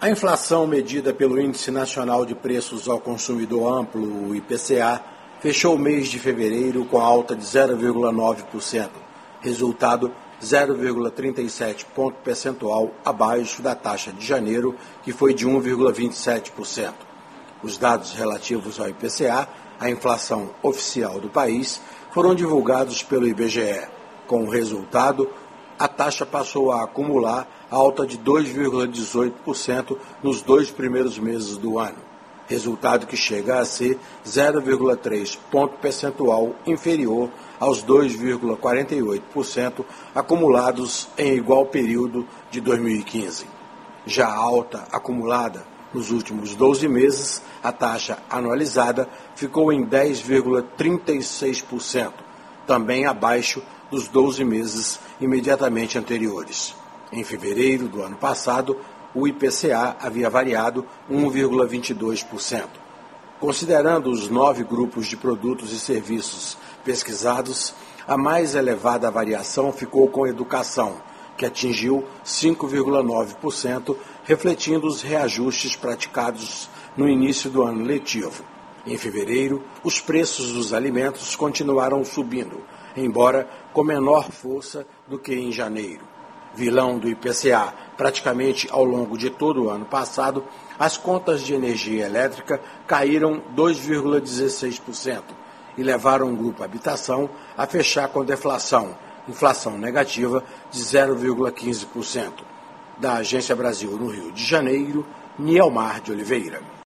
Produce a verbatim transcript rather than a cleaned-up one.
A inflação medida pelo Índice Nacional de Preços ao Consumidor Amplo, o I P C A, fechou o mês de fevereiro com alta de zero vírgula nove por cento, resultado zero vírgula trinta e sete ponto percentual abaixo da taxa de janeiro, que foi de um vírgula vinte e sete por cento. Os dados relativos ao I P C A, a inflação oficial do país, foram divulgados pelo I B G E. Com o resultado, a taxa passou a acumular alta de dois vírgula dezoito por cento nos dois primeiros meses do ano, resultado que chega a ser zero vírgula três ponto percentual inferior aos dois vírgula quarenta e oito por cento acumulados em igual período de dois mil e quinze. Já a alta acumulada nos últimos doze meses, a taxa anualizada ficou em dez vírgula trinta e seis por cento, também abaixo dos doze meses imediatamente anteriores. Em fevereiro do ano passado, o I P C A havia variado um vírgula vinte e dois por cento. Considerando os nove grupos de produtos e serviços pesquisados, a mais elevada variação ficou com educação, que atingiu cinco vírgula nove por cento, refletindo os reajustes praticados no início do ano letivo. Em fevereiro, os preços dos alimentos continuaram subindo, embora com menor força do que em janeiro. Vilão do I P C A, praticamente ao longo de todo o ano passado, as contas de energia elétrica caíram dois vírgula dezesseis por cento e levaram o grupo Habitação a fechar com deflação, inflação negativa de zero vírgula quinze por cento. Da Agência Brasil no Rio de Janeiro, Nielmar de Oliveira.